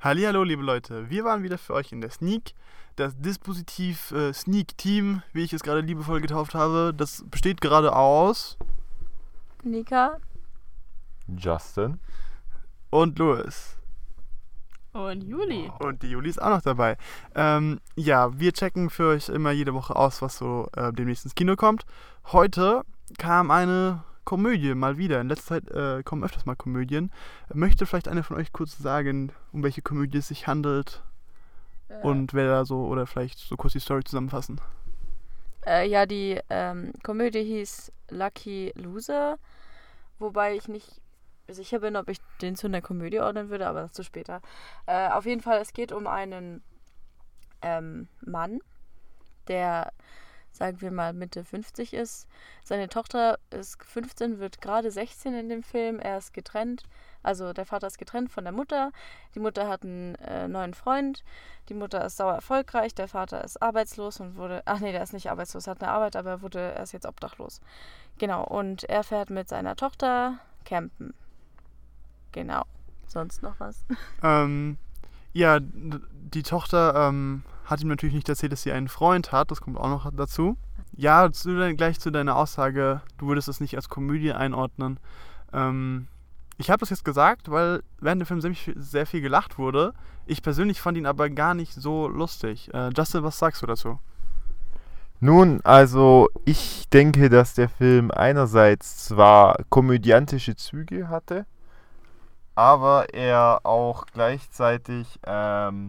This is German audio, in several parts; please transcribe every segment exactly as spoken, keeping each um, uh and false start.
Hallihallo, liebe Leute, wir waren wieder für euch in der Sneak. Das Dispositiv äh, Sneak Team, wie ich es gerade liebevoll getauft habe, das besteht gerade aus Nika Justin und Louis. und Juli. Und die Juli ist auch noch dabei. Ähm, ja, wir checken für euch immer jede Woche aus, was so äh, demnächst ins Kino kommt. Heute kam eine Komödie mal wieder. In letzter Zeit äh, kommen öfters mal Komödien. Möchte vielleicht einer von euch kurz sagen, um welche Komödie es sich handelt? Äh, Und wer da so, oder vielleicht so kurz die Story zusammenfassen. Äh, ja, die ähm, Komödie hieß Lucky Loser, wobei ich nicht sicher bin, ob ich den zu einer Komödie ordnen würde, aber dazu später. Äh, auf jeden Fall, es geht um einen ähm, Mann, der, sagen wir mal, Mitte fünfzig ist. Seine Tochter ist fünfzehn, wird gerade sechzehn in dem Film. Er ist getrennt, also der Vater ist getrennt von der Mutter. Die Mutter hat einen äh, neuen Freund. Die Mutter ist sauer erfolgreich. Der Vater ist arbeitslos und wurde, ach nee, der ist nicht arbeitslos, hat eine Arbeit, aber er wurde, er ist jetzt obdachlos. Genau, und er fährt mit seiner Tochter campen. Genau. Sonst noch was? Ähm, ja, d- die Tochter ähm, hat ihm natürlich nicht erzählt, dass sie einen Freund hat. Das kommt auch noch dazu. Ja, zu, de- gleich zu deiner Aussage, du würdest es nicht als Komödie einordnen. Ähm, ich habe das jetzt gesagt, weil während dem Film sehr, viel- sehr viel gelacht wurde. Ich persönlich fand ihn aber gar nicht so lustig. Äh, Justin, was sagst du dazu? Nun, also ich denke, dass der Film einerseits zwar komödiantische Züge hatte, aber er auch gleichzeitig ähm,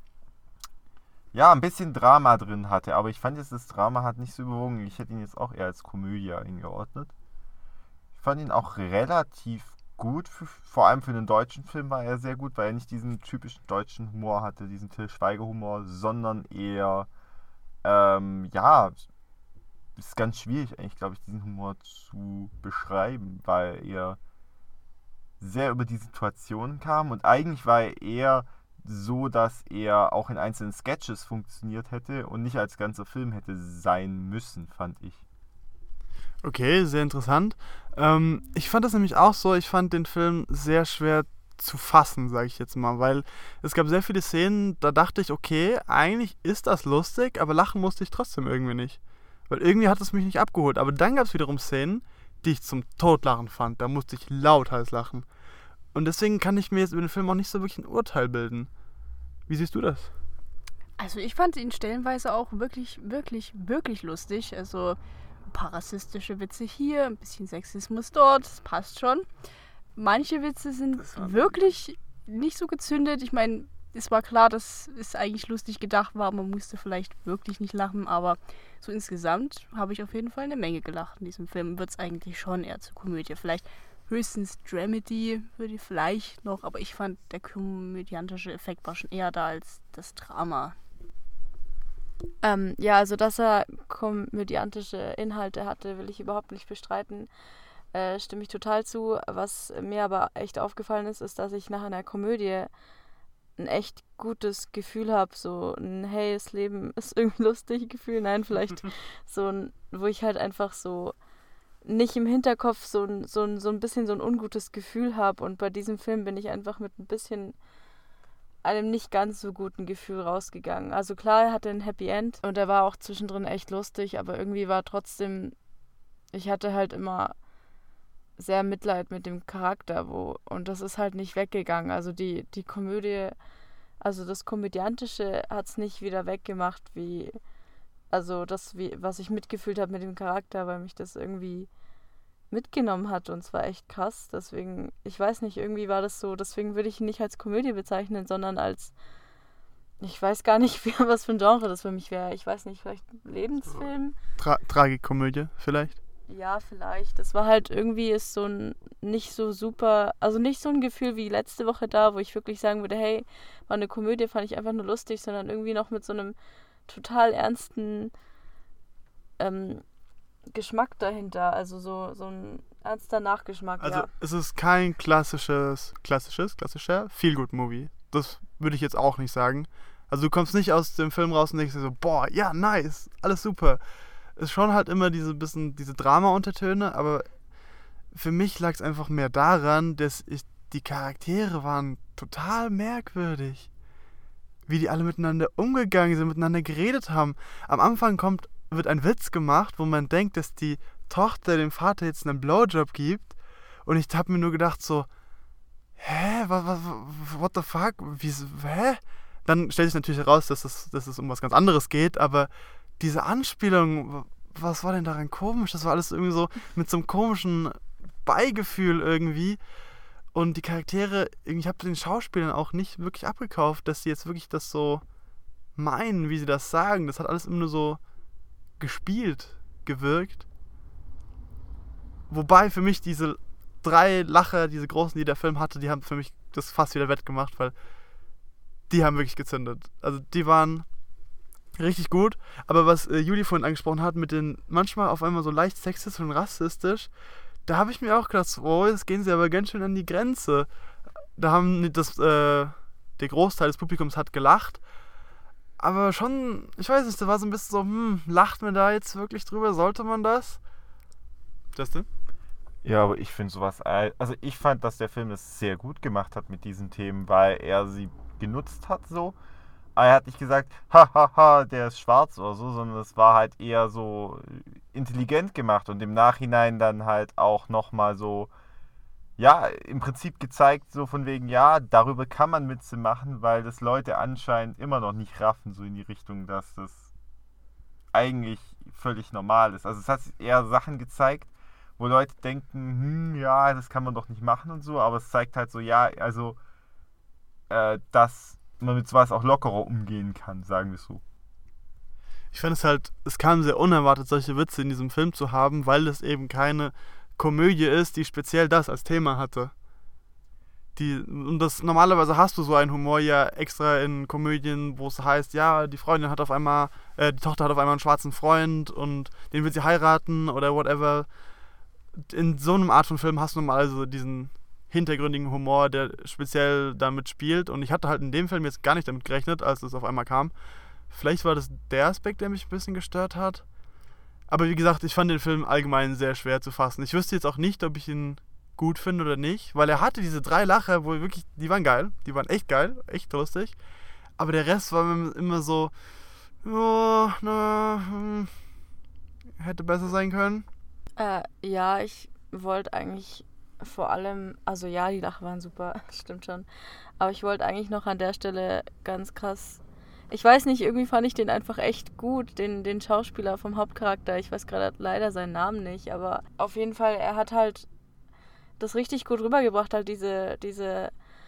ja, ein bisschen Drama drin hatte. Aber ich fand jetzt, das Drama hat nicht so überwogen. Ich hätte ihn jetzt auch eher als Komödie eingeordnet. Ich fand ihn auch relativ gut, für, vor allem für einen deutschen Film war er sehr gut, weil er nicht diesen typischen deutschen Humor hatte, diesen Til Schweiger-Humor, sondern eher, ähm, ja, ist ganz schwierig eigentlich, glaube ich, diesen Humor zu beschreiben, weil er sehr über die Situation kam und eigentlich war er eher so, dass er auch in einzelnen Sketches funktioniert hätte und nicht als ganzer Film hätte sein müssen, fand ich. Okay, sehr interessant. Ähm, ich fand das nämlich auch so, ich fand den Film sehr schwer zu fassen, sage ich jetzt mal, weil es gab sehr viele Szenen, da dachte ich, okay, eigentlich ist das lustig, aber lachen musste ich trotzdem irgendwie nicht. Weil irgendwie hat es mich nicht abgeholt. Aber dann gab es wiederum Szenen, die ich zum Totlachen fand. Da musste ich lauthals lachen. Und deswegen kann ich mir jetzt über den Film auch nicht so wirklich ein Urteil bilden. Wie siehst du das? Also ich fand ihn stellenweise auch wirklich, wirklich, wirklich lustig. Also ein paar rassistische Witze hier, ein bisschen Sexismus dort, das passt schon. Manche Witze sind Das war- wirklich nicht so gezündet. Ich meine, es war klar, dass es eigentlich lustig gedacht war, man musste vielleicht wirklich nicht lachen, aber so insgesamt habe ich auf jeden Fall eine Menge gelacht in diesem Film. Wird es eigentlich schon eher zur Komödie. Vielleicht höchstens Dramedy würde ich vielleicht noch, aber ich fand, der komödiantische Effekt war schon eher da als das Drama. Ähm, ja, also dass er komödiantische Inhalte hatte, will ich überhaupt nicht bestreiten. Äh, stimme ich total zu. Was mir aber echt aufgefallen ist, ist, dass ich nach einer Komödie ein echt gutes Gefühl habe. So ein, hey, das Leben ist irgendwie lustig Gefühl. Nein, vielleicht so ein, wo ich halt einfach so nicht im Hinterkopf so ein, so ein, so ein bisschen so ein ungutes Gefühl habe. Und bei diesem Film bin ich einfach mit ein bisschen einem nicht ganz so guten Gefühl rausgegangen. Also klar, er hatte ein Happy End und er war auch zwischendrin echt lustig, aber irgendwie war trotzdem, ich hatte halt immer sehr Mitleid mit dem Charakter, wo und das ist halt nicht weggegangen. Also die, die Komödie, also das Komödiantische hat es nicht wieder weggemacht, wie, also das, wie, was ich mitgefühlt habe mit dem Charakter, weil mich das irgendwie mitgenommen hat und zwar echt krass. Deswegen, ich weiß nicht, irgendwie war das so, deswegen würde ich ihn nicht als Komödie bezeichnen, sondern als, ich weiß gar nicht, wie, was für ein Genre das für mich wäre. Ich weiß nicht, vielleicht ein Lebensfilm? Tra- Tragikomödie vielleicht? Ja, vielleicht. Das war halt irgendwie ist so ein nicht so super, also nicht so ein Gefühl wie letzte Woche da, wo ich wirklich sagen würde, hey, war eine Komödie, fand ich einfach nur lustig, sondern irgendwie noch mit so einem total ernsten ähm, Geschmack dahinter. Also so, so ein ernster Nachgeschmack, Also ja. es ist kein klassisches, klassisches, klassischer Feel-Good-Movie. Das würde ich jetzt auch nicht sagen. Also du kommst nicht aus dem Film raus und denkst dir so, boah, ja, nice, alles super. Es ist schon halt immer diese bisschen diese Drama-Untertöne, aber für mich lag es einfach mehr daran, dass ich die Charaktere waren total merkwürdig. Wie die alle miteinander umgegangen sind, miteinander geredet haben. Am Anfang kommt, wird ein Witz gemacht, wo man denkt, dass die Tochter dem Vater jetzt einen Blowjob gibt. Und ich habe mir nur gedacht so, hä, was, was, what the fuck, wie, hä? Dann stellt sich natürlich heraus, dass es, dass es um was ganz anderes geht, aber diese Anspielung, was war denn daran komisch? Das war alles irgendwie so mit so einem komischen Beigefühl irgendwie. Und die Charaktere, ich habe den Schauspielern auch nicht wirklich abgekauft, dass sie jetzt wirklich das so meinen, wie sie das sagen. Das hat alles immer nur so gespielt gewirkt. Wobei für mich diese drei Lacher, diese großen, die der Film hatte, die haben für mich das fast wieder wettgemacht, weil die haben wirklich gezündet. Also die waren richtig gut. Aber was äh, Juli vorhin angesprochen hat, mit den manchmal auf einmal so leicht sexistisch und rassistisch, da habe ich mir auch gedacht, oh, jetzt gehen sie aber ganz schön an die Grenze. Da haben das, äh, der Großteil des Publikums hat gelacht. Aber schon, ich weiß nicht, da war so ein bisschen so, hm, lacht man da jetzt wirklich drüber? Sollte man das? Justin? Ja, aber ich finde sowas, also ich fand, dass der Film es sehr gut gemacht hat mit diesen Themen, weil er sie genutzt hat so. Aber er hat nicht gesagt, hahaha, der ist schwarz oder so, sondern es war halt eher so intelligent gemacht und im Nachhinein dann halt auch nochmal so, ja, im Prinzip gezeigt, so von wegen, ja, darüber kann man Witze machen, weil das Leute anscheinend immer noch nicht raffen, so in die Richtung, dass das eigentlich völlig normal ist. Also es hat eher Sachen gezeigt, wo Leute denken, hm, ja, das kann man doch nicht machen und so, aber es zeigt halt so, ja, also, äh, dass man mit sowas auch lockerer umgehen kann, sagen wir es so. Ich fand es halt, es kam sehr unerwartet, solche Witze in diesem Film zu haben, weil es eben keine Komödie ist, die speziell das als Thema hatte. Die, und das normalerweise hast du so einen Humor ja extra in Komödien, wo es heißt, ja, die Freundin hat auf einmal, äh, die Tochter hat auf einmal einen schwarzen Freund und den will sie heiraten oder whatever. In so einem Art von Film hast du normalerweise diesen hintergründigen Humor, der speziell damit spielt. Und ich hatte halt in dem Film jetzt gar nicht damit gerechnet, als es auf einmal kam. Vielleicht war das der Aspekt, der mich ein bisschen gestört hat. Aber wie gesagt, ich fand den Film allgemein sehr schwer zu fassen. Ich wüsste jetzt auch nicht, ob ich ihn gut finde oder nicht, weil er hatte diese drei Lacher, wo wirklich, die waren geil, die waren echt geil, echt lustig. Aber der Rest war immer so, oh, na, hm, hätte besser sein können. Äh, ja, ich wollte eigentlich vor allem, also ja, die Lacher waren super, stimmt schon. Aber ich wollte eigentlich noch an der Stelle ganz krass, ich weiß nicht, irgendwie fand ich den einfach echt gut, den, den Schauspieler vom Hauptcharakter. Ich weiß gerade leider seinen Namen nicht, aber auf jeden Fall, er hat halt das richtig gut rübergebracht, halt diese, diese,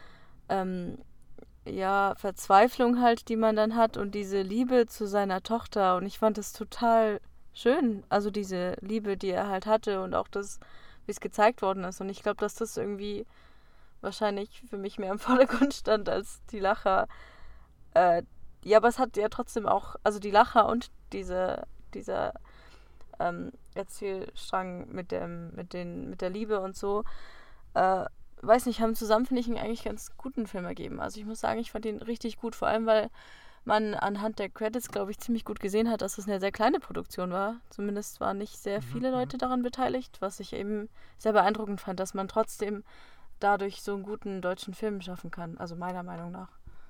ähm, ja, Verzweiflung halt, die man dann hat und diese Liebe zu seiner Tochter. Und ich fand das total schön, also diese Liebe, die er halt hatte und auch das, wie es gezeigt worden ist. Und ich glaube, dass das irgendwie wahrscheinlich für mich mehr im Vordergrund stand als die Lacher. Äh, ja, aber es hat ja trotzdem auch, also die Lacher und diese, dieser ähm, Erzählstrang mit dem, mit den, mit der Liebe und so, äh, weiß nicht, haben zusammen, finde ich, einen eigentlich ganz guten Film ergeben. Also ich muss sagen, ich fand ihn richtig gut, vor allem, weil man anhand der Credits, glaube ich, ziemlich gut gesehen hat, dass es eine sehr kleine Produktion war. Zumindest waren nicht sehr viele Mhm. Leute daran beteiligt, was ich eben sehr beeindruckend fand, dass man trotzdem dadurch so einen guten deutschen Film schaffen kann. Also meiner Meinung nach.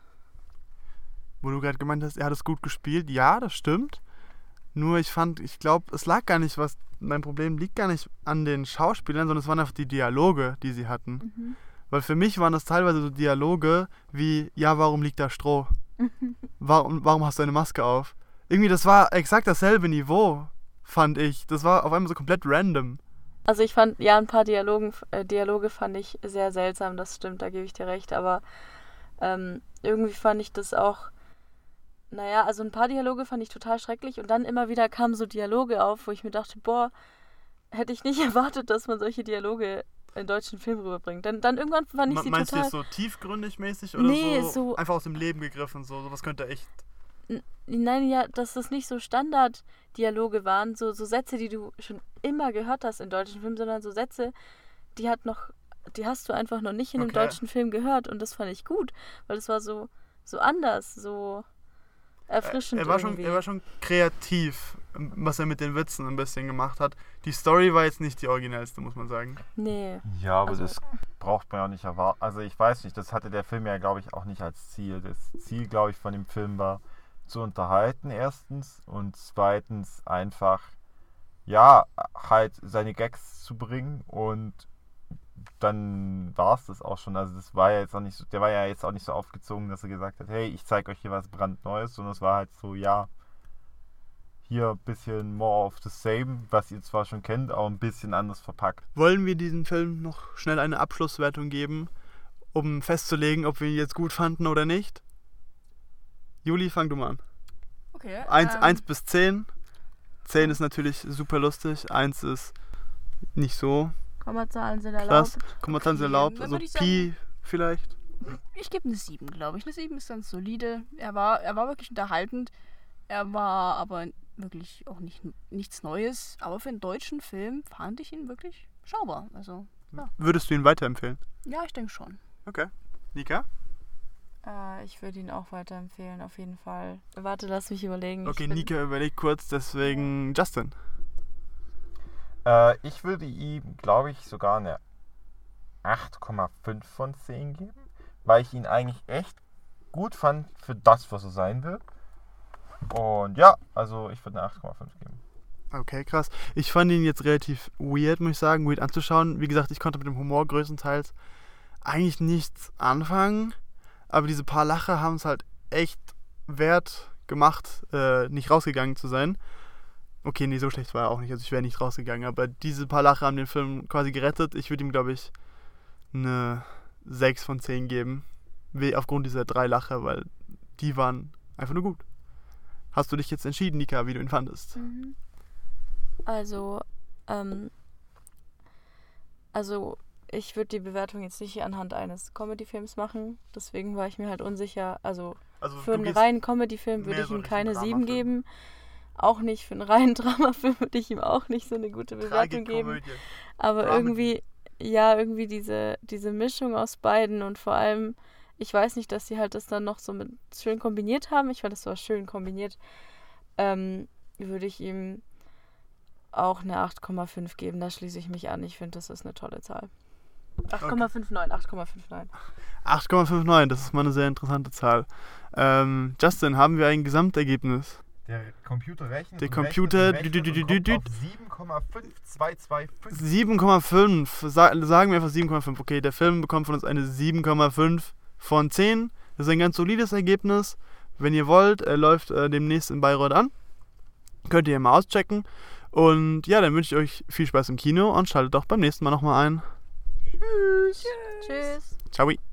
Wo du gerade gemeint hast, er hat es gut gespielt. Ja, das stimmt. Nur ich fand, ich glaube, es lag gar nicht, was, mein Problem liegt gar nicht an den Schauspielern, sondern es waren einfach die Dialoge, die sie hatten. Mhm. Weil für mich waren das teilweise so Dialoge wie, ja, warum liegt da Stroh? Warum, warum hast du eine Maske auf? Irgendwie, das war exakt dasselbe Niveau, fand ich. Das war auf einmal so komplett random. Also ich fand, ja, ein paar Dialogen, äh, Dialoge fand ich sehr seltsam, das stimmt, da gebe ich dir recht, aber ähm, irgendwie fand ich das auch, naja, also ein paar Dialoge fand ich total schrecklich und dann immer wieder kamen so Dialoge auf, wo ich mir dachte, boah, hätte ich nicht erwartet, dass man solche Dialoge in deutschen Film rüberbringt. Dann, dann irgendwann fand ich Ma- sie Meinst total... du jetzt so tiefgründig mäßig oder Nee, so, so- einfach aus dem Leben gegriffen? So, sowas könnte echt... Nein, ja, dass das nicht so Standarddialoge waren, so, so Sätze, die du schon immer gehört hast in deutschen Filmen, sondern so Sätze, die hat noch, die hast du einfach noch nicht in einem Okay. deutschen Film gehört und das fand ich gut, weil es war so, so anders, so, erfrischend Er war, schon, irgendwie. er war schon kreativ, was er mit den Witzen ein bisschen gemacht hat. Die Story war jetzt nicht die originellste, muss man sagen. Nee. Ja, aber Also- das braucht man ja auch nicht erwarten. Also ich weiß nicht, das hatte der Film ja, glaube ich, auch nicht als Ziel. Das Ziel, glaube ich, von dem Film war zu unterhalten erstens und zweitens einfach, ja, halt seine Gags zu bringen und dann war es das auch schon. Also das war ja jetzt auch nicht so, der war ja jetzt auch nicht so aufgezogen, dass er gesagt hat, hey, ich zeige euch hier was brandneues, sondern es war halt so, ja, hier ein bisschen more of the same, was ihr zwar schon kennt, aber ein bisschen anders verpackt. Wollen wir diesem Film noch schnell eine Abschlusswertung geben, um festzulegen, ob wir ihn jetzt gut fanden oder nicht? Juli, fang du mal an. Okay. eins, ähm, eins bis zehn. zehn ist natürlich super lustig, eins ist nicht so Kommazahlen sind krass. erlaubt. Kommentaren sind Okay, erlaubt, dann also würd ich Pi vielleicht. Ich gebe eine sieben, glaube ich. Eine sieben ist ganz solide. Er war, er war wirklich unterhaltend. Er war aber wirklich auch nicht, nichts Neues. Aber für einen deutschen Film fand ich ihn wirklich schaubar. Also, Würdest du ihn weiterempfehlen? ja, ich denke schon. Okay. Nika? Äh, ich würde ihn auch weiterempfehlen, auf jeden Fall. Warte, lass mich überlegen. Okay, ich bin, Nika überlegt kurz, deswegen Justin. Äh, ich würde ihm, glaube ich, sogar eine acht Komma fünf von zehn geben, weil ich ihn eigentlich echt gut fand für das, was er sein will. Und ja, also ich würde eine acht Komma fünf geben. Okay, krass. Ich fand ihn jetzt relativ weird, muss ich sagen, weird anzuschauen. Wie gesagt, ich konnte mit dem Humor größtenteils eigentlich nichts anfangen, aber diese paar Lacher haben es halt echt wert gemacht, äh, nicht rausgegangen zu sein. Okay, nee, so schlecht war er auch nicht, also ich wäre nicht rausgegangen, aber diese paar Lacher haben den Film quasi gerettet. Ich würde ihm, glaube ich, eine sechs von zehn geben, We- aufgrund dieser drei Lacher, weil die waren einfach nur gut. Hast du dich jetzt entschieden, Nika, wie du ihn fandest? Mhm. Also, ähm, also ich würde die Bewertung jetzt nicht anhand eines Comedy-Films machen. Deswegen war ich mir halt unsicher. Also Also für einen reinen Comedy-Film würde mehr ich so ihm Richtung keine sieben Dramafilm. geben. Auch nicht für einen reinen Dramafilm würde ich ihm auch nicht so eine gute Bewertung geben. Tragikomödie. Aber Dramedy. irgendwie, ja, irgendwie diese, diese Mischung aus beiden und vor allem, ich weiß nicht, dass sie halt das dann noch so mit schön kombiniert haben. Ich fand, das war schön kombiniert. Ähm, würde ich ihm auch eine acht Komma fünf geben. Da schließe ich mich an. Ich finde, das ist eine tolle Zahl. acht Komma fünf neun, acht Komma fünf neun. acht Komma fünf neun, das ist mal eine sehr interessante Zahl. Ähm, Justin, haben wir ein Gesamtergebnis? Der Computer rechnet. Der und Computer rechnet und dü- dü- rechnet dü- und dü- kommt auf sieben Komma fünf zwei zwei fünf. sieben Komma fünf. Sa- sagen wir einfach sieben Komma fünf. Okay, der Film bekommt von uns eine sieben Komma fünf von zehn. Das ist ein ganz solides Ergebnis. Wenn ihr wollt, er läuft äh, demnächst in Bayreuth an. Könnt ihr mal auschecken. Und ja, dann wünsche ich euch viel Spaß im Kino und schaltet auch beim nächsten Mal nochmal ein. Tschüss. Ciao.